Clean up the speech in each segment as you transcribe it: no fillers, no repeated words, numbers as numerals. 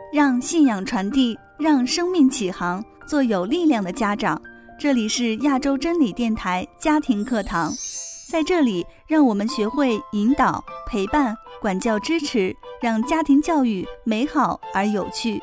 让信仰传递，让生命启航，做有力量的家长。这里是亚洲真理电台家庭课堂，在这里让我们学会引导、陪伴、管教、支持，让家庭教育美好而有趣。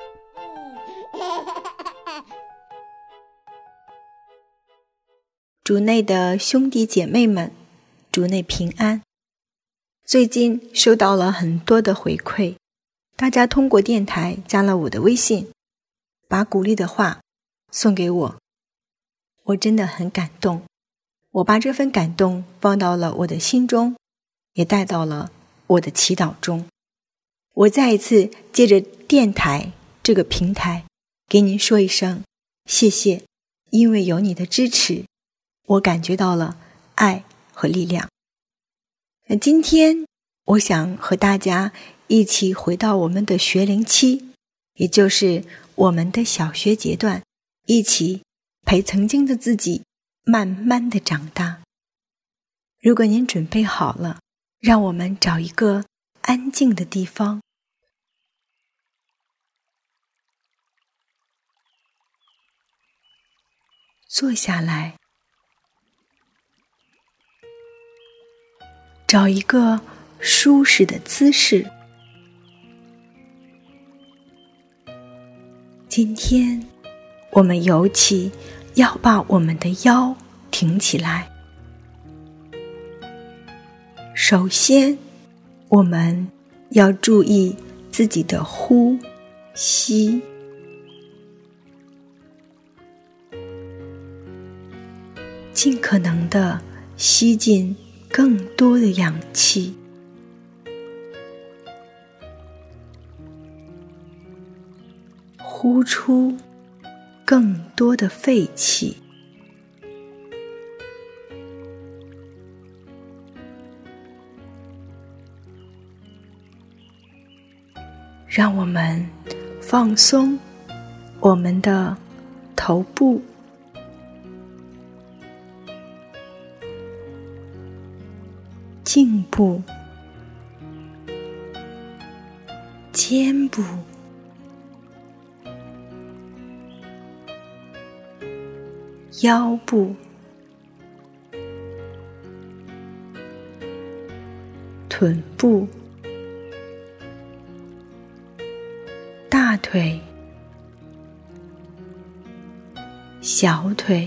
主内的兄弟姐妹们，主内平安。最近收到了很多的回馈，大家通过电台加了我的微信，把鼓励的话送给我，我真的很感动。我把这份感动放到了我的心中，也带到了我的祈祷中。我再一次借着电台这个平台给您说一声谢谢，因为有你的支持，我感觉到了爱和力量。今天我想和大家一起回到我们的学龄期，也就是我们的小学阶段，一起陪曾经的自己慢慢的长大。如果您准备好了，让我们找一个安静的地方，坐下来，找一个舒适的姿势。今天我们尤其要把我们的腰挺起来。首先，我们要注意自己的呼吸，尽可能的吸进更多的氧气，呼出更多的废气。让我们放松我们的头部、颈部、肩部、腰部、臀部、大腿、小腿，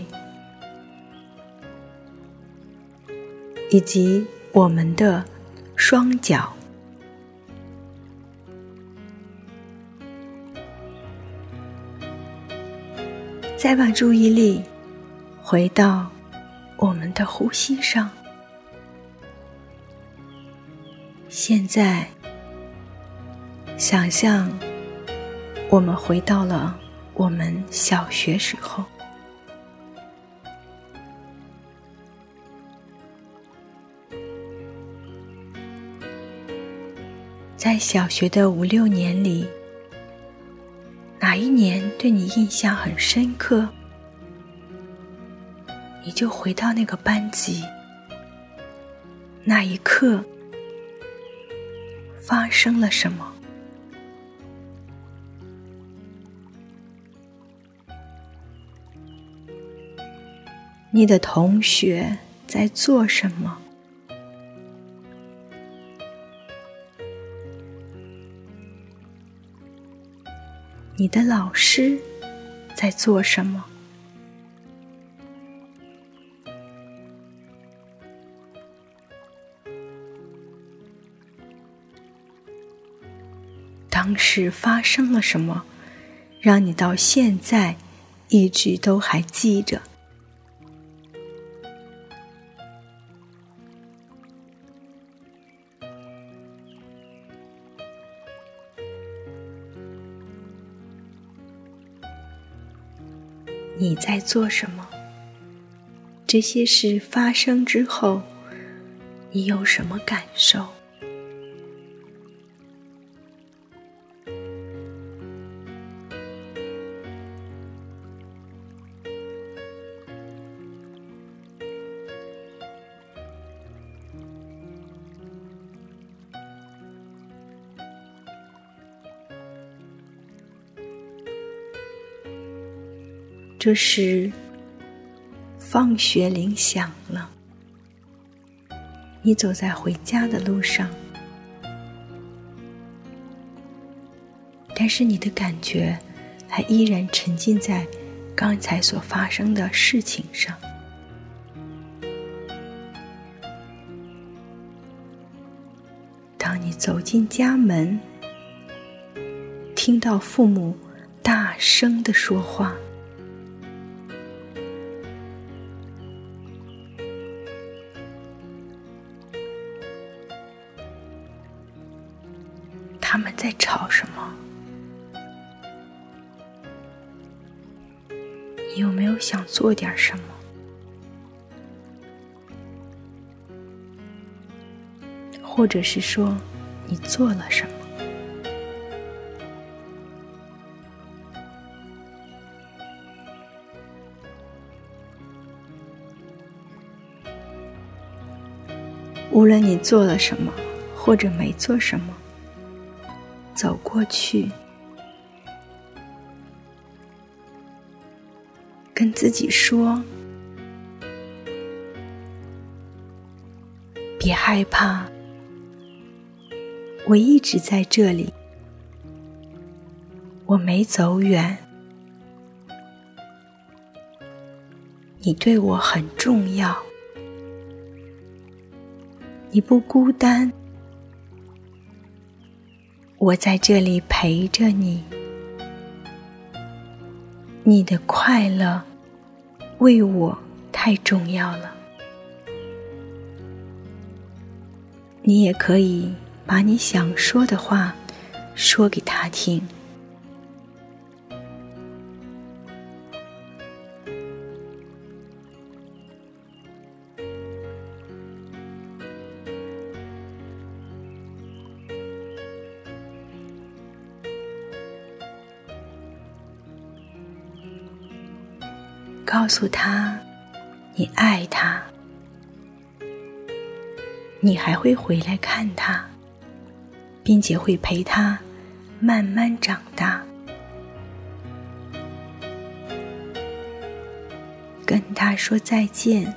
以及我们的双脚。再把注意力回到我们的呼吸上。现在想象我们回到了我们小学时候，在小学的5、6年里，哪一年对你印象很深刻，你就回到那个班级，那一刻发生了什么？你的同学在做什么？你的老师在做什么？当时发生了什么，让你到现在一直都还记着？你在做什么？这些事发生之后，你有什么感受？ 这时放学铃响了，你走在回家的路上，但是你的感觉还依然沉浸在刚才所发生的事情上。当你走进家门，听到父母大声地说话，他们在吵什么？你有没有想做点什么？或者是说，你做了什么？无论你做了什么，或者没做什么，走过去，跟自己说，别害怕，我一直在这里，我没走远，你对我很重要，你不孤单，我在这里陪着你，你的快乐为我太重要了。你也可以把你想说的话说给他听。告诉他，你爱他，你还会回来看他，并且会陪他慢慢长大。跟他说再见，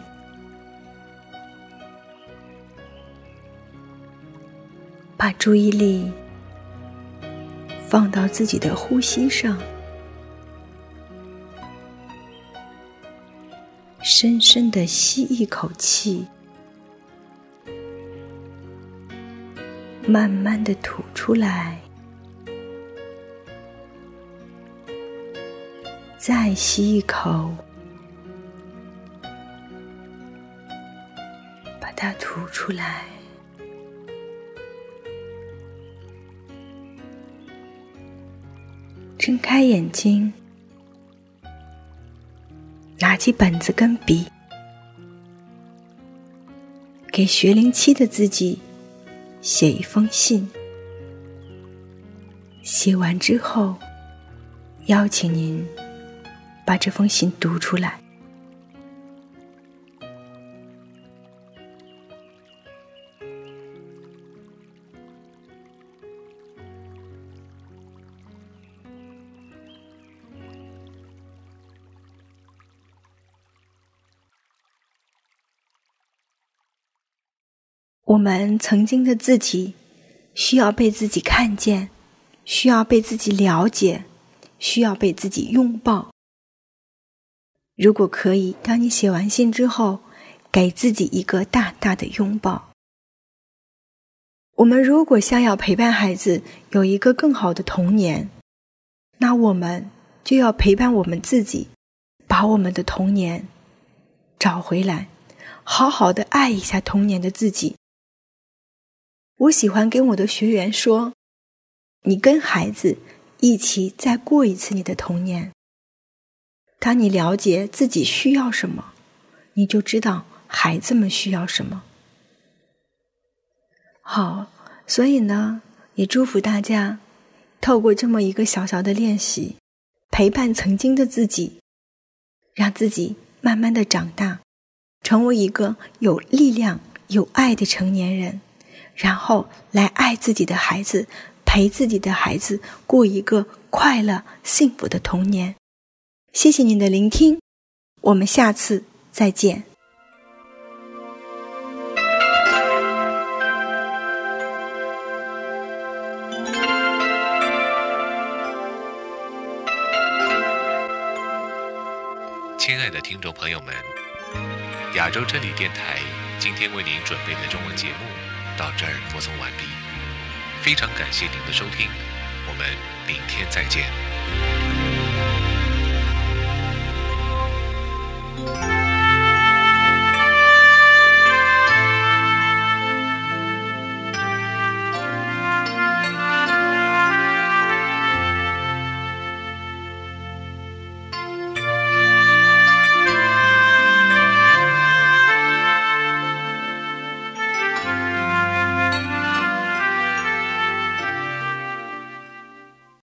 把注意力放到自己的呼吸上，深深地吸一口气，慢慢地吐出来，再吸一口，把它吐出来。睁开眼睛，拿起本子跟笔，给学龄期的自己写一封信。写完之后，邀请您把这封信读出来。我们曾经的自己需要被自己看见，需要被自己了解，需要被自己拥抱。如果可以，当你写完信之后，给自己一个大大的拥抱。我们如果想要陪伴孩子有一个更好的童年，那我们就要陪伴我们自己，把我们的童年找回来，好好的爱一下童年的自己。我喜欢跟我的学员说，你跟孩子一起再过一次你的童年。当你了解自己需要什么，你就知道孩子们需要什么。好，所以呢，也祝福大家透过这么一个小小的练习，陪伴曾经的自己，让自己慢慢的长大，成为一个有力量、有爱的成年人，然后来爱自己的孩子，陪自己的孩子过一个快乐幸福的童年。 谢谢您的聆听，我们下次再见。 亲爱的听众朋友们，亚洲真理电台今天为您准备的中文节目到这儿播送完毕，非常感谢您的收听，我们明天再见。